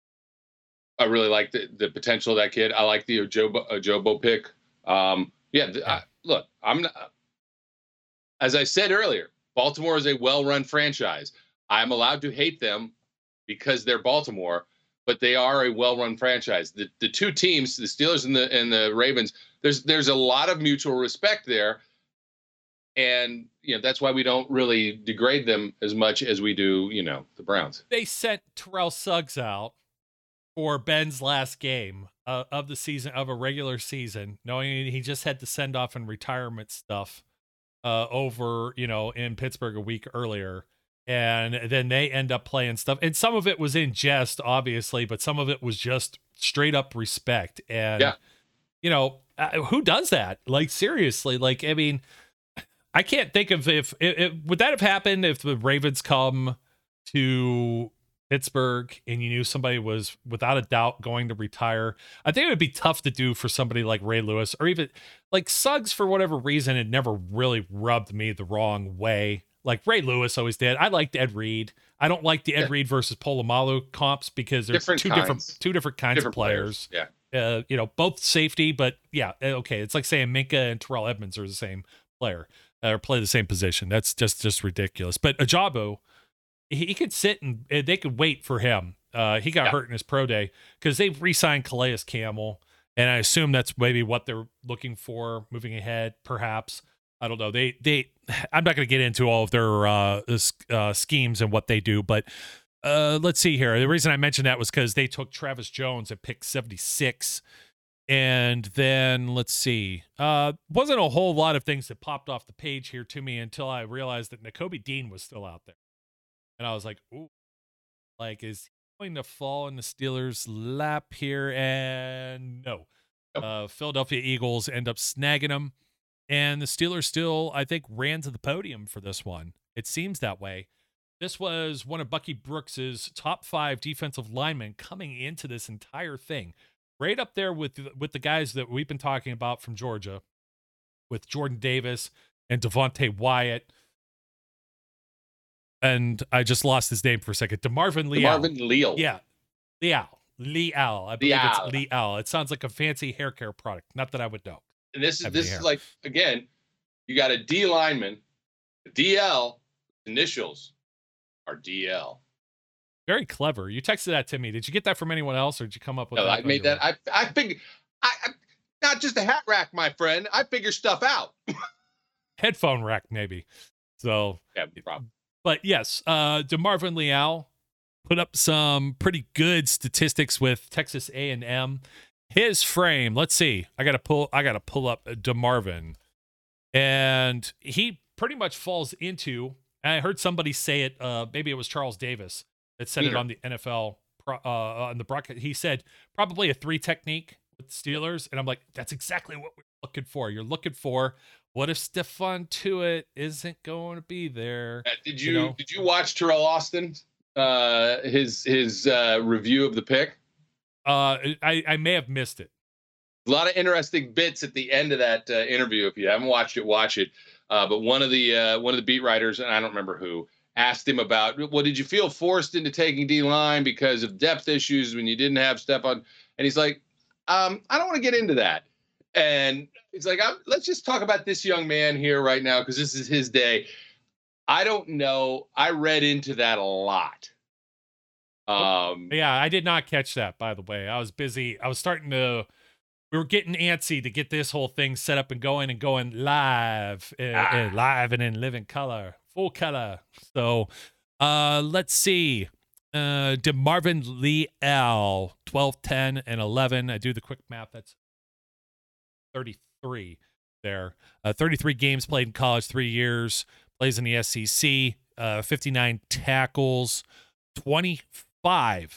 I really like the, the potential of that kid. I like the Ojobo, Ojobo pick. Um, yeah, the, I, look, I'm not, as I said earlier, Baltimore is a well-run franchise. I'm allowed to hate them because they're Baltimore, but they are a well-run franchise. The the two teams, the Steelers and the and the Ravens, there's there's a lot of mutual respect there. And, you know, that's why we don't really degrade them as much as we do, you know, the Browns. They sent Terrell Suggs out for Ben's last game uh, of the season, of a regular season, knowing he just had to send off and retirement stuff uh, over, you know, in Pittsburgh a week earlier. And then they end up playing stuff. And some of it was in jest, obviously, but some of it was just straight up respect. And, yeah. you know, uh, who does that? Like, seriously, like, I mean, I can't think of if it, it, would that have happened if the Ravens come to Pittsburgh and you knew somebody was without a doubt going to retire. I think it would be tough to do for somebody like Ray Lewis, or even like Suggs, for whatever reason, it never really rubbed me the wrong way. like Ray Lewis always did. I liked Ed Reed. I don't like the Ed Yeah. Reed versus Polamalu comps because there's Different two kinds. different two different kinds Different of players. Yeah. Uh, you know, both safety, but yeah, okay. It's like saying Minka and Terrell Edmonds are the same player uh, or play the same position. That's just just ridiculous. But Ajabu, he, he could sit and uh, they could wait for him. Uh, he got Yeah. hurt in his pro day because they've re-signed Calais Campbell, and I assume that's maybe what they're looking for moving ahead. Perhaps I don't know. They they I'm not going to get into all of their uh, uh, schemes and what they do, but. Uh, let's see here. The reason I mentioned that was because they took Travis Jones at pick seventy-six. And then let's see. Uh, wasn't a whole lot of things that popped off the page here to me until I realized that Nakobe Dean was still out there. And I was like, ooh, like, is he going to fall in the Steelers' lap here? And no. Nope. Uh, Philadelphia Eagles end up snagging him. And the Steelers still, I think, ran to the podium for this one. It seems that way. This was one of Bucky Brooks's top five defensive linemen coming into this entire thing, right up there with with the guys that we've been talking about from Georgia, with Jordan Davis and Devontae Wyatt. And I just lost his name for a second. DeMarvin Leal. DeMarvin Leal. Yeah, Leal. Leal. I believe Leal. it's Leal. It sounds like a fancy hair care product. Not that I would know. And this is Have this any is hair. like again, you got a D lineman, a D L initials are D L. Very clever. You texted that to me. Did you get that from anyone else, or did you come up with No, that? I on made your that. I I figured. I, I not just a hat rack, my friend. I figure stuff out. headphone rack, maybe? So, Yeah, problem. but yes, uh, DeMarvin Leal put up some pretty good statistics with Texas A and M. His frame, let's see. I gotta pull. I gotta pull up DeMarvin, and he pretty much falls into. I heard somebody say it. Uh, maybe it was Charles Davis that said it Peter. on the N F L pro- uh, on the broadcast. He said probably a three technique with the Steelers, and I'm like, that's exactly what we're looking for. You're looking for. What if Stephon Tuitt isn't going to be there? Uh, did you, You know? did you watch Terrell Austin? Uh, his his uh, review of the pick. Uh, I I may have missed it. A lot of interesting bits at the end of that uh, interview. If you haven't watched it, watch it. Uh, but one of the uh, one of the beat writers, and I don't remember who, asked him about, well, did you feel forced into taking D line because of depth issues when you didn't have Stephon? And he's like, um, I don't want to get into that. And he's like, I'm, let's just talk about this young man here right now because this is his day. I don't know. I read into that a lot. Um, Yeah, I did not catch that, by the way. I was busy. I was starting to, we were getting antsy to get this whole thing set up and going and going live, uh, Ah. uh, live and in living color, full color. So uh, let's see. Uh, DeMarvin Leal, twelve, ten, and eleven. I do the quick math. That's thirty-three there. Uh, thirty-three games played in college, three years. Plays in the S E C. Uh, fifty-nine tackles, twenty-five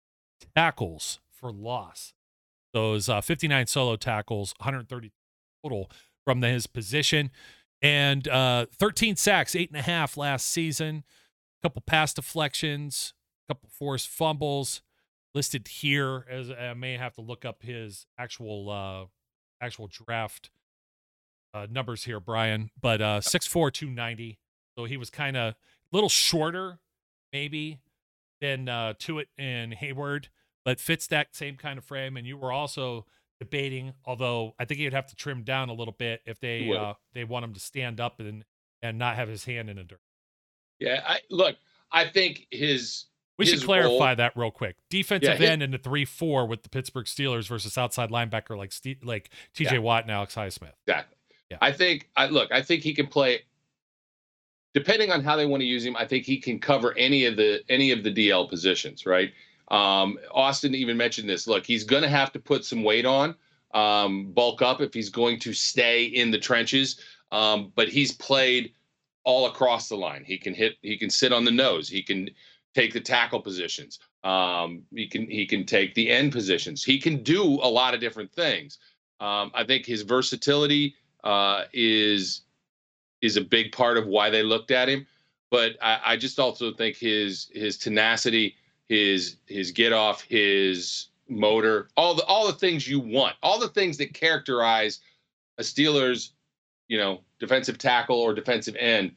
tackles for loss. Those uh, fifty-nine solo tackles, one hundred thirty total from the, his position, and uh, thirteen sacks, eight and a half last season. A couple pass deflections, a couple forced fumbles listed here. As I may have to look up his actual uh, actual draft uh, numbers here, Brian. But uh, six four, two ninety. So he was kind of a little shorter, maybe, than uh, Tuitt and Hayward, but fits that same kind of frame. And you were also debating, although I think he'd have to trim down a little bit if they He would. uh, they want him to stand up and and not have his hand in the dirt. yeah, I, look, I think his We his should clarify role- that real quick. Defensive Yeah, he- end in the three four with the Pittsburgh Steelers versus outside linebacker like Ste- like T J Yeah. Watt and Alex Highsmith. Exactly. Yeah. I think I look, I think he can play depending on how they want to use him. I think he can cover any of the any of the D L positions, right? Um, Austin even mentioned this. Look, he's going to have to put some weight on, um, bulk up if he's going to stay in the trenches. Um, but he's played all across the line. He can hit, he can sit on the nose, he can take the tackle positions. Um, he can he can take the end positions. He can do a lot of different things. Um, I think his versatility uh, is is a big part of why they looked at him. But I, I just also think his his tenacity, his his get off, his motor, all the all the things you want, all the things that characterize a Steelers, you know, defensive tackle or defensive end.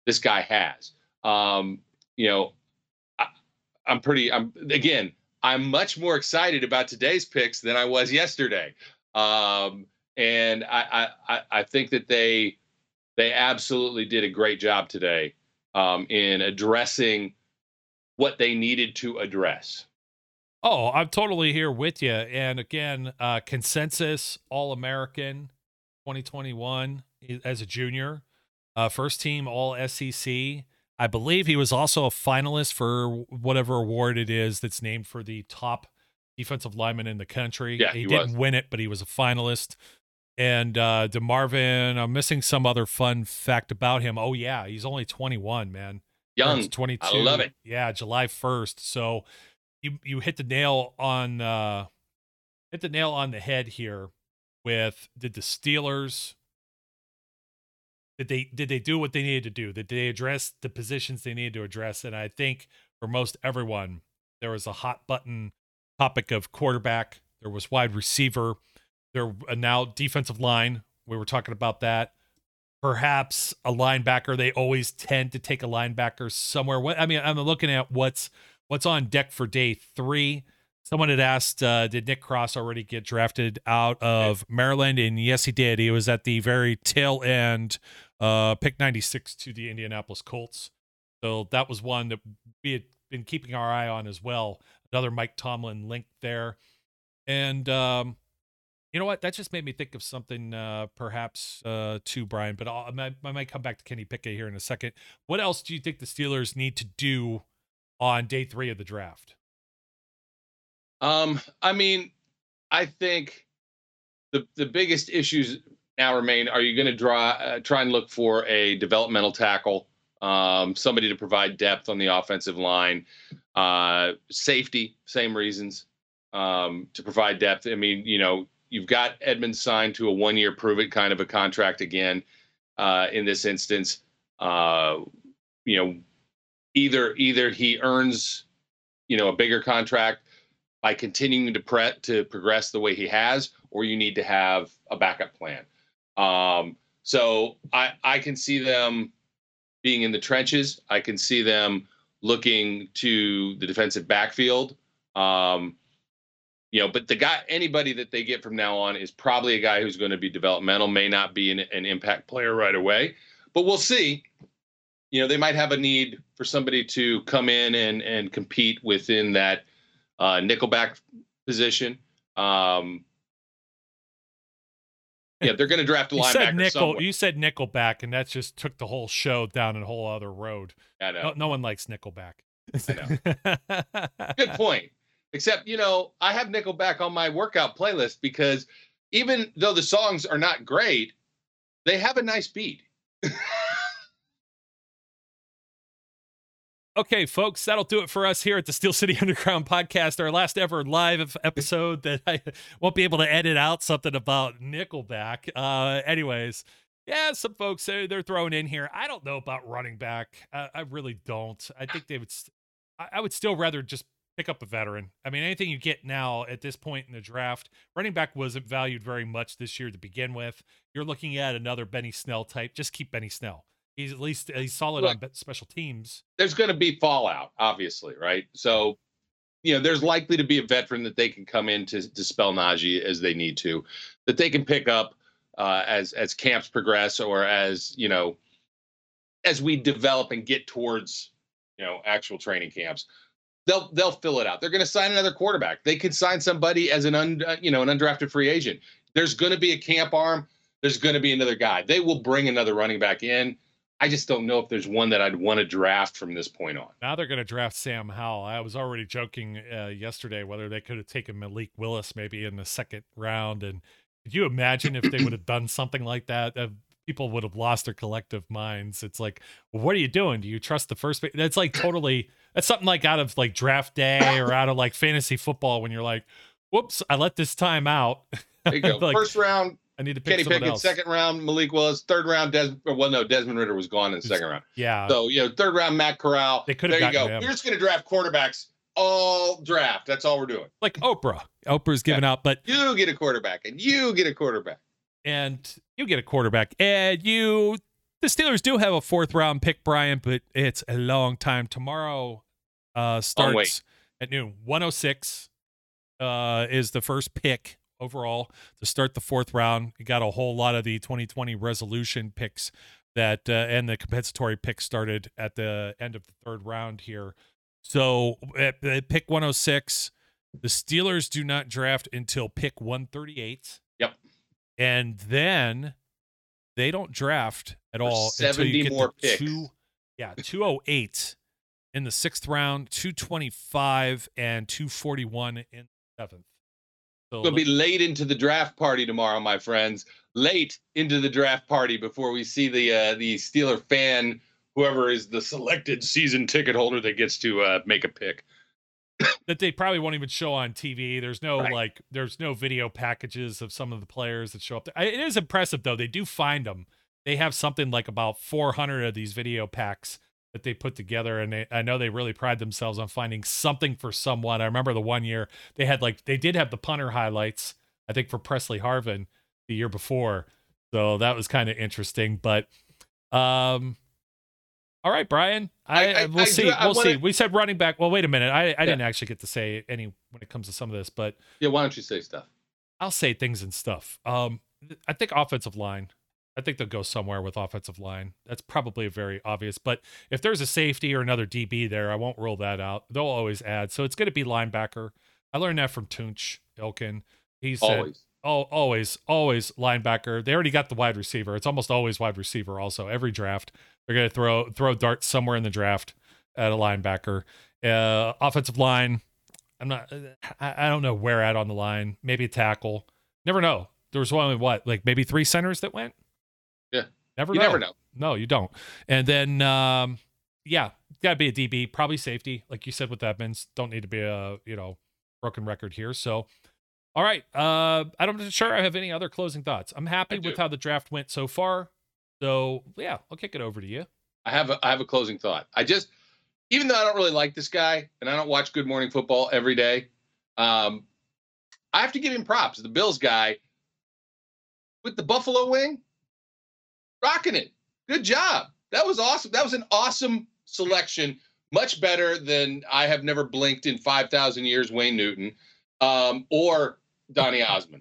this guy has. Um, you know, I, I'm pretty. I'm again. I'm much more excited about today's picks than I was yesterday, um, and I, I I think that they they absolutely did a great job today um, in addressing what they needed to address. Oh, I'm totally here with you. And again, uh, consensus All-American twenty twenty-one as a junior, uh, first team All S E C. I believe he was also a finalist for whatever award it is that's named for the top defensive lineman in the country. Yeah, he, he didn't was. win it, but he was a finalist. And uh, DeMarvin, I'm missing some other fun fact about him. Oh, yeah, he's only twenty-one, man. Young. Turns twenty-two. I love it. Yeah, July first. So you you hit the nail on uh, hit the nail on the head here with did the Steelers did they did they do what they needed to do? Did they address the positions they needed to address? And I think for most everyone, there was a hot button topic of quarterback. There was wide receiver. There uh, now defensive line. We were talking about that. Perhaps a linebacker. They always tend to take a linebacker somewhere. What I mean, I'm looking at what's what's on deck for day three. Someone had asked, uh, did Nick Cross already get drafted out of Maryland? And yes, he did. He was at the very tail end, uh, pick ninety-six to the Indianapolis Colts. So that was one that we had been keeping our eye on as well. Another Mike Tomlin link there. And um, you know what? That just made me think of something uh, perhaps uh, too, Brian. But I'll, I, might, I might come back to Kenny Pickett here in a second. What else do you think the Steelers need to do on day three of the draft? Um, I mean, I think the the biggest issues now remain: are you going to draw uh, try and look for a developmental tackle, um, somebody to provide depth on the offensive line, uh, safety, same reasons um, to provide depth. I mean, you know, you've got Edmonds signed to a one year prove it kind of a contract again. Uh, in this instance, uh, you know, either either he earns, you know, a bigger contract by continuing to pre- to progress the way he has, or you need to have a backup plan. Um, so I, I can see them being in the trenches. I can see them looking to the defensive backfield. Um, you know, but the guy, anybody that they get from now on is probably a guy who's going to be developmental, may not be an, an impact player right away, but we'll see. You know, they might have a need for somebody to come in and, and compete within that Uh, nickelback position. Um, yeah, they're going to draft a you linebacker said nickel, somewhere. You said Nickelback, and that just took the whole show down a whole other road. I know. No, no one likes Nickelback. I know. Good point. Except, you know, I have Nickelback on my workout playlist because even though the songs are not great, they have a nice beat. Okay, folks, that'll do it for us here at the Steel City Underground podcast, our last ever live episode that I won't be able to edit out something about Nickelback. Uh, anyways, yeah, some folks say they're throwing in here. I don't know about running back. Uh, I really don't. I think they would, st- I, I would still rather just pick up a veteran. I mean, anything you get now at this point in the draft, running back wasn't valued very much this year to begin with. You're looking at another Benny Snell type. Just keep Benny Snell. He's at least he's solid Look, on special teams. There's going to be fallout, obviously, right? So, you know, there's likely to be a veteran that they can come in to dispel Najee as they need to, that they can pick up uh, as as camps progress, or as, you know, as we develop and get towards, you know, actual training camps. They'll they'll fill it out. They're going to sign another quarterback. They could sign somebody as an un, you know, an undrafted free agent. There's going to be a camp arm. There's going to be another guy. They will bring another running back in. I just don't know if there's one that I'd want to draft from this point on. Now they're going to draft Sam Howell. I was already joking uh, yesterday whether they could have taken Malik Willis maybe in the second round. And could you imagine if they would have done something like that? Uh, people would have lost their collective minds. It's like, well, what are you doing? Do you trust the first? That's like totally, that's something like out of like draft day or out of like fantasy football when you're like, whoops, I let this time out. There you go. Like, first round, I need to pick Kenny someone Pickett. else. Second round, Malik Willis. Third round, Des. Well, no, Desmond Ridder was gone in the second round. Yeah. So, you know, third round, Matt Corral. They could There have you go. gotten him. We're just going to draft quarterbacks all draft. That's all we're doing. Like Oprah. Oprah's giving Yeah. out, but You get a quarterback, and you get a quarterback. and you get a quarterback, and you the Steelers do have a fourth round pick, Brian, but it's a long time. Tomorrow uh, starts at noon. one oh six uh, is the first pick overall to start the fourth round. You got a whole lot of the twenty twenty resolution picks that uh, and the compensatory picks started at the end of the third round here. So at, at pick one oh six, the Steelers do not draft until pick one thirty-eight. Yep. And then they don't draft at For all seventy until you get more to picks. two, yeah, two oh eight in the sixth round, two twenty-five, and two forty-one in the seventh. So It'll be late into the draft party tomorrow, my friends. Late into the draft party before we see the uh, the Steeler fan, whoever is the selected season ticket holder that gets to uh, make a pick. that they probably won't even show on T V. There's no Right. like, there's no video packages of some of the players that show up there. I- It is impressive though. They do find them. They have something like about four hundred of these video packs that they put together, and they, I know they really pride themselves on finding something for someone. I remember the one year they had like they did have the punter highlights, I think, for Presley Harvin the year before, so that was kind of interesting. But um, all right, Brian, I, I- I- we'll I see, do- I we'll see. wanna- We said running back. Well, wait a minute, I I Yeah. didn't actually get to say any when it comes to some of this, but Yeah, why don't you say stuff? I'll say things and stuff. Um, I think offensive line. I think they'll go somewhere with offensive line. That's probably very obvious. But if there's a safety or another D B there, I won't rule that out. They'll always add. So it's going to be linebacker. I learned that from Tunch Ilkin. He said, Always. oh, always, always linebacker. They already got the wide receiver. It's almost always wide receiver also. Every draft, they're going to throw throw darts somewhere in the draft at a linebacker. Uh, offensive line, I'm not, I, I don't know where at on the line. Maybe a tackle. Never know. There was only, what, like maybe three centers that went? Yeah. Never You know. never know. No, you don't. And then, um, yeah, got to be a D B, probably safety, like you said with Edmonds. Don't need to be a, you know, broken record here. So, all right. Uh, I'm not sure I have any other closing thoughts. I'm happy I do. with how the draft went so far. So, yeah, I'll kick it over to you. I have a, I have a closing thought. I just, even though I don't really like this guy and I don't watch Good Morning Football every day, um, I have to give him props. The Bills guy with the Buffalo wing, rocking it. Good job. That was awesome. That was an awesome selection. Much better than I have never blinked in five thousand years, Wayne Newton, um, or Donny Osmond.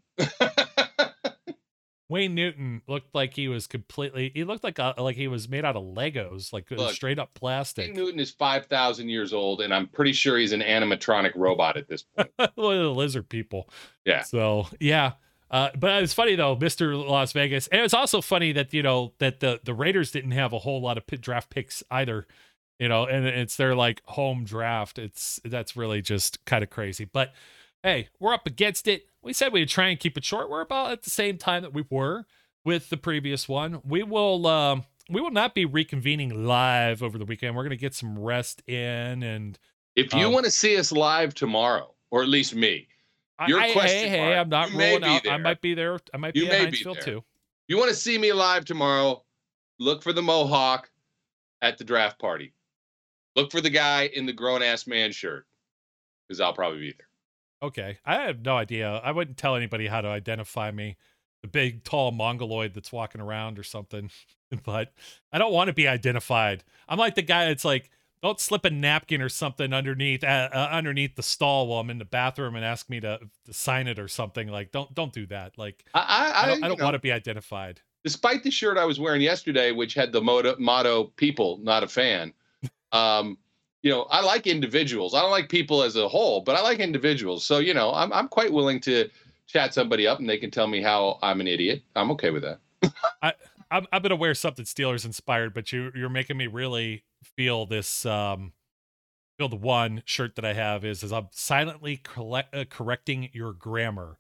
Wayne Newton looked like he was completely, he looked like a, like he was made out of Legos, like Look, straight up plastic. Wayne Newton is five thousand years old, and I'm pretty sure he's an animatronic robot at this point. One of the lizard people. Yeah. So yeah. Uh, but it's funny though, Mister Las Vegas, and it's also funny that you know that the the Raiders didn't have a whole lot of pit draft picks either, you know, and it's their like home draft. It's that's really just kind of crazy. But hey, we're up against it. We said we'd try and keep it short. We're about at the same time that we were with the previous one. We will um, we will not be reconvening live over the weekend. We're gonna get some rest in, and If you Um, want to see us live tomorrow, or at least me, Your I, question hey, hey, mark. I'm not You may ruling be out. I there. might be there. I might You be may at be Hinesfield there. too. you want to see me live tomorrow, look for the Mohawk at the draft party. Look for the guy in the grown-ass man shirt, because I'll probably be there. Okay. I have no idea. I wouldn't tell anybody how to identify me. The big, tall mongoloid that's walking around or something. But I don't want to be identified. I'm like the guy that's like, don't slip a napkin or something underneath uh, uh, underneath the stall while I'm in the bathroom and ask me to, to sign it or something. Like, don't don't do that. Like, I, I, I I, don't, I you don't know, want to be identified. despite the shirt I was wearing yesterday, which had the motto, motto "People, not a fan." Um, you know, I like individuals. I don't like people as a whole, but I like individuals. So, you know, I'm I'm quite willing to chat somebody up and they can tell me how I'm an idiot. I'm okay with that. I'm, I'm gonna wear something Steelers inspired, but you you're making me really feel this. Um, feel the one shirt that I have is is I'm silently collect, uh, correcting your grammar,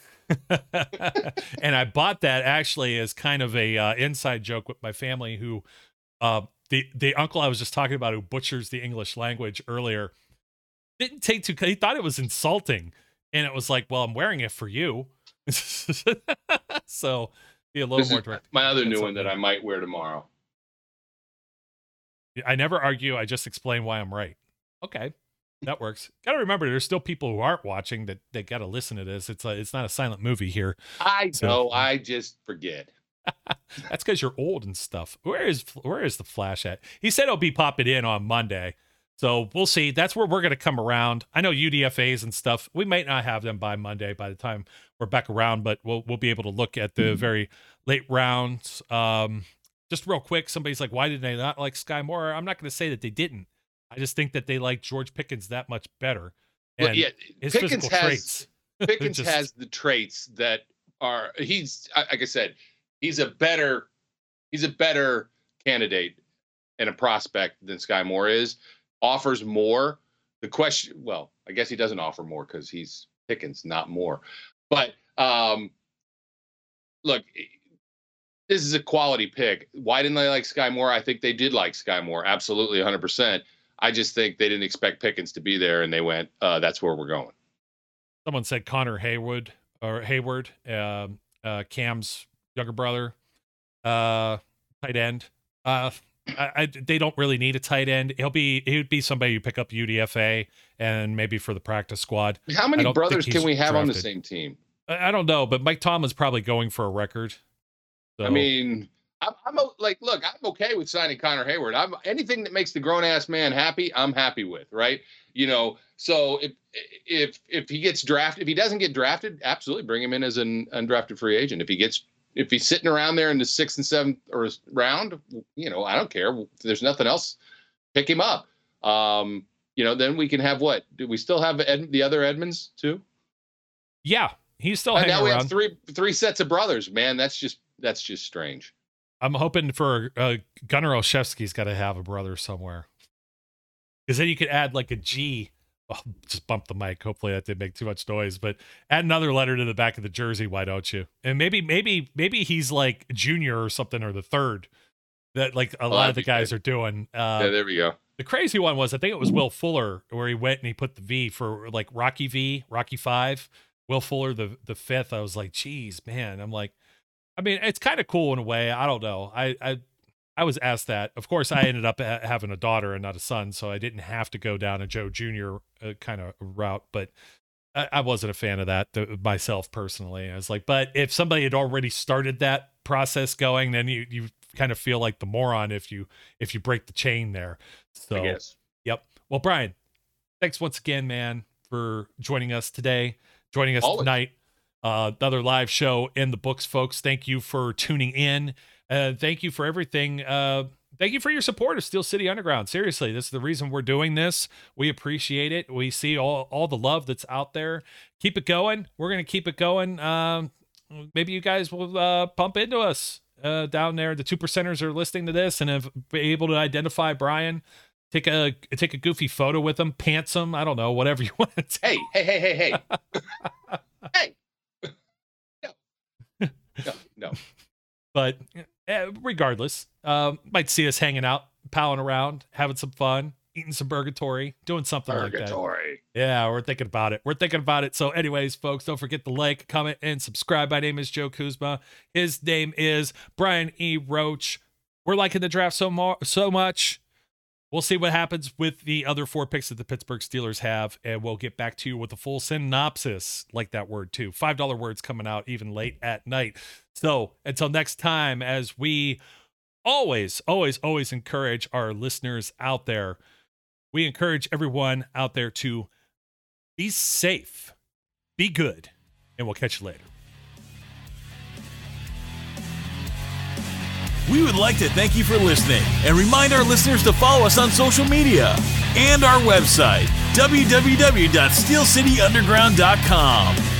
and I bought that actually as kind of a uh, inside joke with my family who, uh, the the uncle I was just talking about who butchers the English language earlier, didn't take too. He thought it was insulting, and it was like, well, I'm wearing it for you, so. Be a little This more is direct. my other That's new one something. that I might wear tomorrow. I never argue. I just explain why I'm right. Okay, that works. Got to remember, there's still people who aren't watching that that got to listen to this. It's a, it's not a silent movie here. I So- know. I just forget. That's because you're old and stuff. Where is where is the Flash at? He said he'll be popping in on Monday. So we'll see. That's where we're going to come around. I know U D F As and stuff. We might not have them by Monday by the time we're back around, but we'll we'll be able to look at the very late rounds. Um, just real quick, somebody's like, why did they not like Sky Moore? I'm not going to say that they didn't. I just think that they like George Pickens that much better. And well, yeah, his Pickens physical has traits. Pickens just, has the traits that are he's like I said, he's a better he's a better candidate and a prospect than Sky Moore is. Offers more. The question, well, I guess he doesn't offer more because he's Pickens, not Moore. But um, look, this is a quality pick. Why didn't they like Sky Moore? I think they did like Sky Moore, absolutely, one hundred percent. I just think they didn't expect Pickens to be there, and they went, uh, "That's where we're going." Someone said Connor Haywood or Hayward, um, uh, Cam's younger brother, uh, tight end. Uh, I, I, they don't really need a tight end. He'll be he would be somebody you pick up U D F A and maybe for the practice squad. How many brothers can we have drafted on the same team? I, I don't know, but Mike Tomlin's probably going for a record. So. I mean, I'm, I'm like, look, I'm okay with signing Connor Hayward. I'm anything that makes the grown ass man happy, I'm happy with, right? You know, so if if if he gets drafted, if he doesn't get drafted, absolutely bring him in as an undrafted free agent. If he gets If he's sitting around there in the sixth and seventh or round, you know, I don't care. There's nothing else. Pick him up. Um, you know, then we can have what? Do we still have Ed, the other Edmonds too? Yeah, he's still and hanging now we around. have three three sets of brothers. Man, that's just that's just strange. I'm hoping for uh, Gunnar Olszewski's got to have a brother somewhere, because then you could add like a G. Oh, just bump the mic. Hopefully that didn't make too much noise, but add another letter to the back of the jersey. Why don't you? And maybe, maybe, maybe he's like junior or something, or the third that like a oh, lot of the guys good. are doing. Uh, yeah, there we go. The crazy one was, I think it was Will Fuller where he went and he put the V for like Rocky V, Rocky Five, Will Fuller, the, the fifth. I was like, geez, man. I'm like, I mean, it's kind of cool in a way. I don't know. I, I, I was asked that. Of course, I ended up ha- having a daughter and not a son, so I didn't have to go down a Joe Junior Uh, kind of route. But I, I wasn't a fan of that th- myself personally. I was like, but if somebody had already started that process going, then you you kind of feel like the moron if you if you break the chain there. So, I guess. Yep. Well, Brian, thanks once again, man, for joining us today, joining us Always. tonight. Uh, another live show in the books, folks. Thank you for tuning in. Uh, thank you for everything. Uh, thank you for your support of Steel City Underground. Seriously, this is the reason we're doing this. We appreciate it. We see all, all the love that's out there. Keep it going. We're going to keep it going. Um, maybe you guys will uh, pump into us uh, down there. The two percenters are listening to this and have been able to identify Brian. Take a take a goofy photo with him, pants him. I don't know, whatever you want to Hey, hey, hey, hey, hey. Hey. No. No, no. But uh, regardless, uh, might see us hanging out, palling around, having some fun, eating some burgatory, doing something Burgatory. like that. Yeah, we're thinking about it. We're thinking about it. So anyways, folks, don't forget to like, comment, and subscribe. My name is Joe Kuzma. His name is Brian E. Roach. We're liking the draft so, mo- so much. We'll see what happens with the other four picks that the Pittsburgh Steelers have, and we'll get back to you with a full synopsis, like that word too. five dollar words coming out even late at night. So until next time, as we always, always, always encourage our listeners out there, we encourage everyone out there to be safe, be good, and we'll catch you later. We would like to thank you for listening and remind our listeners to follow us on social media and our website, w w w dot steel city underground dot com.